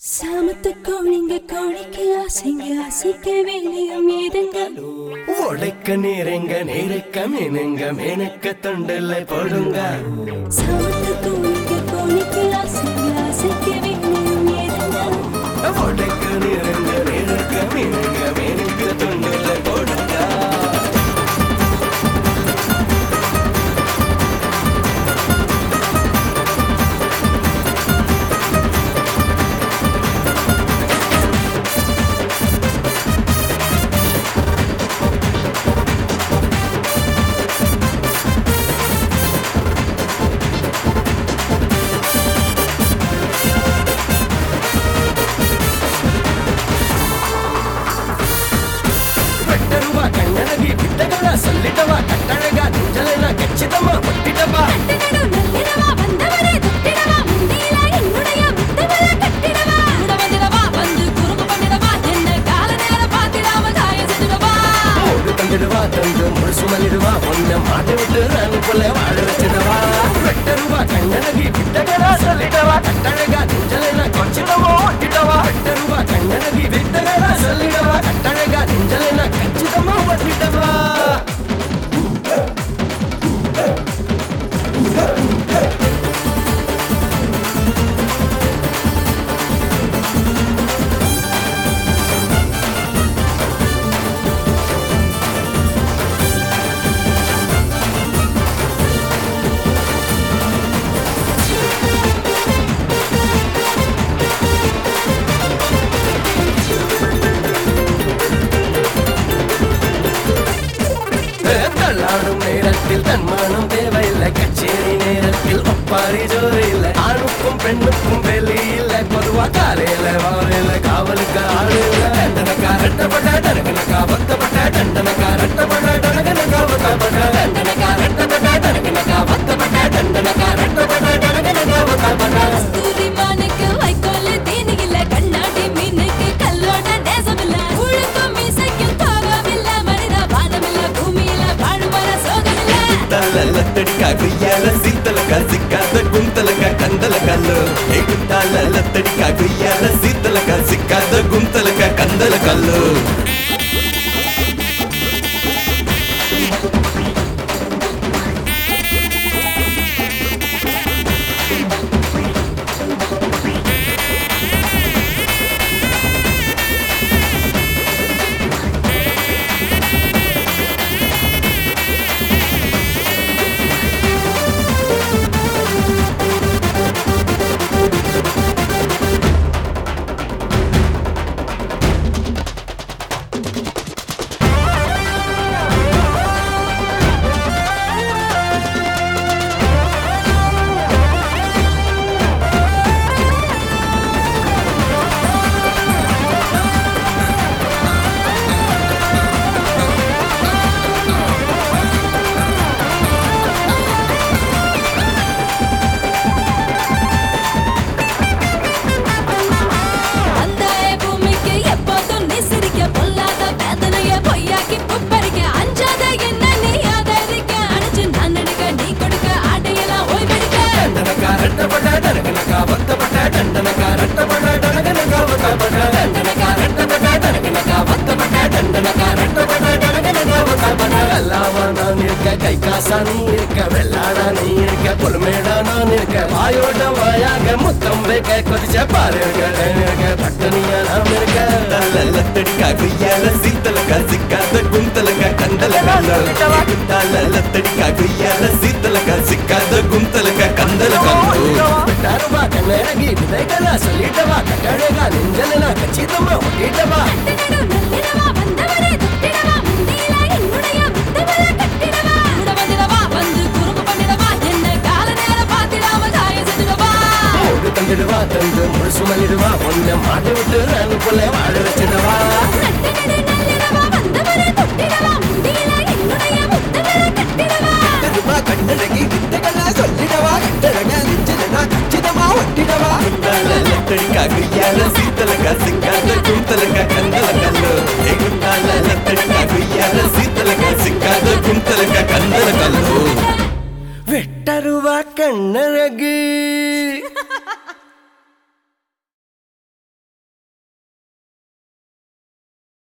சாமத்து கோழிங்க கோழிக்கு ஆசைங்க ஆசைக்க வேலையும் ஏதுங்க உடைக்க நேரங்க நேரக்க மீனுங்க மீனுக்க தொண்டல போடுங்க சாமத்து கோழிங்க கோழிக்கு ஆசைங்க ஆசைக்க வேலையும் ஏதுங்க உடைக்க நேரங்க நேரக்க மீனுங்க மீனுக்க தொண்டல போடுங்க சொல்லிட்டவா கட்டழகா நெஞ்சலனா கச்சிதமா ஒட்டிட்டவா நல்லிரவா வந்தவரே தொட்டிடவா முந்தியில என்னுடைய முத்தவள கட்டிடவா உடவதிரவா வந்து குறும்பு பண்ணிடவா என்ன கால நேரம் பார்த்திடாம காய செஞ்சிடவா ஓடு தந்துடுவா தந்து முழுசு மல்லிடுவா ஒன்ன மாட்டி விட்டு நான் போல வாழ வச்சிடவா வெட்டருவா கண்ணழகி விட்டகரா சொல்லிட்டவா கட்டழகா நெஞ்சலனா கச்சிதமா ஒட்டிட்டவா வெட்டருவா கண்ணழகி விட்டகரா சொல்லிடவா கட்டழகா நெஞ்சலனா கச்சிதமா ஒட்டிட்டவா தள்ளாடும் நேரத்தில் தன்மானம் தேவையில்லை கச்சேரி நேரத்தில் ஒப்பாரி ஜோறு இல்லை ஆணுக்கும் பெண்ணுக்கும் வெளி இல்லை பொதுவா காலையில வாழையில காவலுக்கு ஆளு இல்லை தண்டனக்கா ரெட்டப்பட்ட டனகனக்கா வத்தப்பட்ட தண்டனக்கா ரெட்டப்பட்ட டனகனக்கா வத்தப்பட்ட தண்டனக்கா ரெட்டப்பட்ட டனகனக்கா வத்தப்பட்ட தண்டனக்கா ரெட்டப்பட்ட டனகனக்கா வத்தப்பட்ட சூரிமானுக்கு வைக்கோல் தீனி இல்ல கண்ணாடி மீனுக்கு கல்லோட நேசமில்ல உழுக்கும் மீசைக்கும் கோபமில்ல மனித பாதமில்ல பூமியில வாழும் சோகமில்ல லத்தடிக்கா குய்யால சீத்தலக்கா சிக்காத குந்தலக்கா கந்தலக்கல்லு ஏகுத்தால லத்தடிக்கா குய்யால சீத்தலக்கா சிக்காத குந்தலக்கா கந்தலக்கல்லு கை காசா நீ இருக்க வெள்ளாடா நீ இருக்க பொறுமேடா நான் இருக்க வாயோட வாயாக முத்தம் வைக்க கொதிச்ச பாருங்க பட்டனியா நாம் இருக்க லத்தடிக்கா குய்யால சீத்தலக்கா சிக்காத குந்தலக்கா கந்தலக்கா லத்தடிக்கா குய்யால சீத்தலக்கா சிக்காத குந்தலக்கா கந்தலக்கா விட்டாருவா கண்ணழகி விதைகளா சொல்லிட்டவா கட்டழகா நெஞ்சலனா கச்சிதமா ஒட்டிட்டவா நல்லிரவா வந்தவரே தொட்டிடவா முந்தியில என்னுடைய முத்தவள கட்டிடவா உடவதிரவா வந்து குறும்பு பண்ணிடவா என்ன கால நேரம் பார்த்திடாம காய செஞ்சிடவா ஓடு தந்துடுவா தந்து முழுசு மல்லிடுவா ஒன்ன மாட்டி விட்டு நான் போல வாழ வச்சிடவா நல்லிரவா வந்தவரே தொட்டிடவா முந்தியில என்னுடைய முத்தவள கட்டிடவா கண்ணழகி வித்தைகளா சொல்லிடவா கட்டழகா நெஞ்சலனா கச்சிதமா ஒட்டிடவா லத்தடிக்கா குய்யால சீத்தலக்கா சிக்காத குந்தலக்கா கந்தலக்கல்லு ஏகுத்தால லத்தடிக்கா குய்யால சீத்தலக்கா சிக்காத குந்தலக்கா கந்தலக்கல்லு வெட்டருவா கண்ணழகு